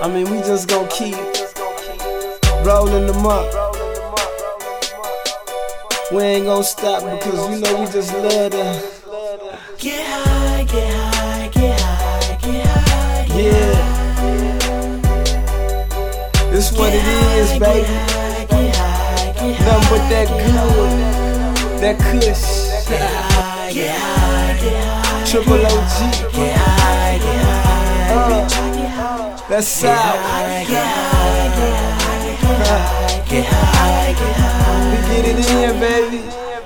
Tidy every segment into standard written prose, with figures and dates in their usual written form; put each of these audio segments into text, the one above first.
I mean, we just gon' keep rolling them up. We ain't gon' stop because you know we just love to get high, get high, get high, get high, get yeah. This what it is, baby. Nothing but that good, that kush. Triple OG. That's South. We get it in, baby.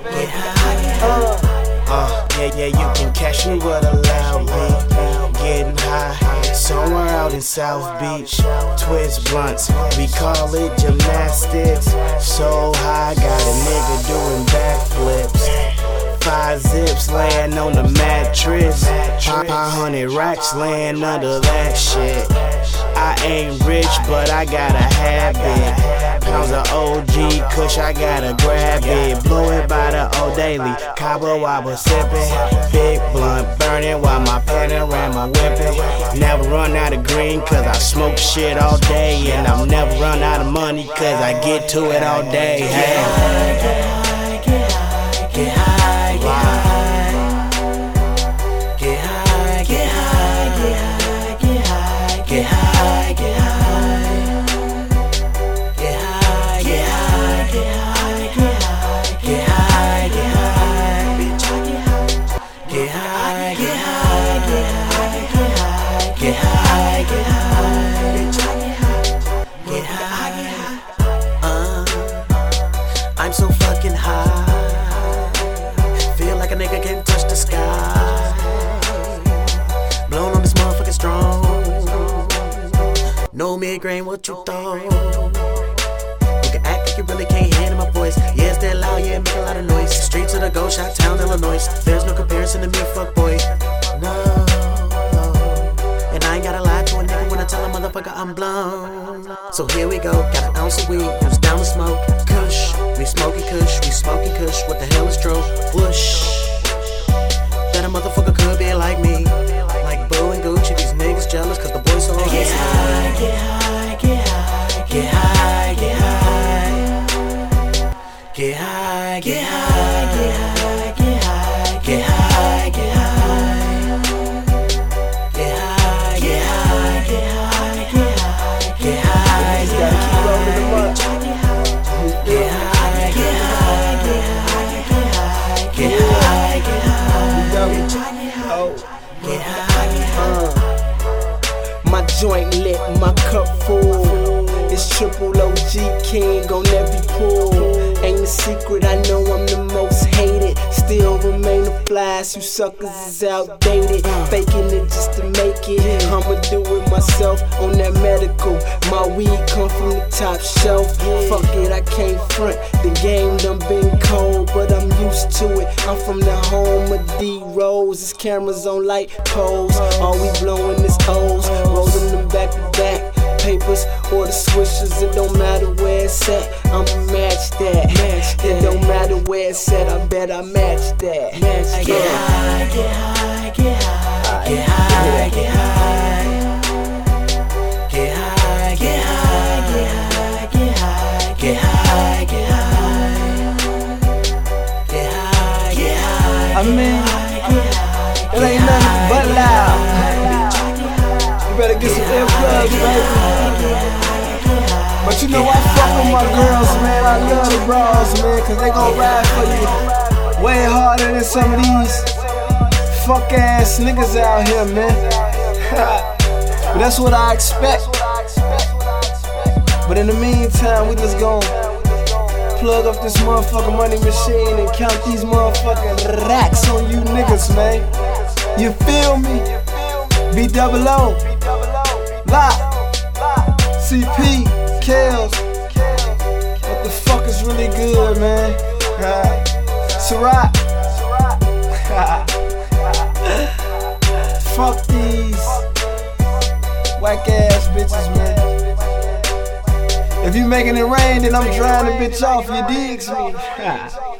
Yeah, you can catch me with a loud beat. Getting high, somewhere out in South Beach. Twist blunts, we call it gymnastics. So high, got a nigga doing backflips. 5 zips laying on the mattress. 500 racks laying under that shit. I ain't rich, but I got a habit. Pounds of OG kush, I gotta grab it. Blow it by the old daily. Cabo wobble sippin'. Big blunt burning while my panorama whippin'. Never run out of green cause I smoke shit all day. And I'll never run out of money cause I get to it all day. Hey. Get high, get high, get high, get high, get high, get high, get high, get high, get high, get high, get high, get high, get high, get high, get high, get high, get high. I'm so fucking high. Feel like a nigga can't touch the sky. Blown on this motherfucking strong. No mid-grain, what you thought? You can act like you really can't handle my voice. Yeah, it's that loud, yeah, make a lot of noise. Streets of the Ghost Shot Town, Illinois. There's no comparison to me, fuck boy. No. And I ain't gotta lie to a nigga when I tell a motherfucker I'm blown. So here we go, got an ounce of weed, who's down to smoke? Kush, we smoking kush, we smoking kush. What the hell is dro? Whoosh. That a motherfucker could be like me. Like Bo and Gucci, these niggas jealous cause the boys so high. Get high, get high, get high, get high, get high. Get high, get high, get high, get high, get high, get high. Get high, get high, get high, get high, get high. Just gotta keep rolling them up. Get high, get high, get high, get high, get high, get high. My joint lit, my cup full. It's Triple OG King on every pool. Ain't a secret, I know I'm the most hated. Still remain the flies, you suckers is outdated. Faking it just to make it. I'ma do it myself on that medical. My weed come from the top shelf. Fuck it, I can't front. The game done been cold, but I'm used to it. I'm from the home of D-Rose. There's cameras on light poles. All we blowing is O's. Rolling them back to back. Papers or the swishers, it don't matter where it's at. I'ma match that. It don't matter where it's at, I bet I match that. Get high, get high, get high, get high, get high. Get high, get high, get high, get high, get high, get high. Get high, get high. I mean, it ain't nothing but loud. You better get some earplugs, baby. But you know I fuck with my girls, man. I love the bras, man, cause they gon' ride for you way harder than some of these fuck ass niggas out here, man. But that's what I expect. But in the meantime, we just gon' plug up this motherfucking money machine and count these motherfucking racks on you niggas, man. You feel me? B-double-O, Lock, CP, Kales. What the fuck is really good, man? Ciroc. Fuck these whack ass bitches, man. If you making it rain, then I'm drying the bitch off, you digs me?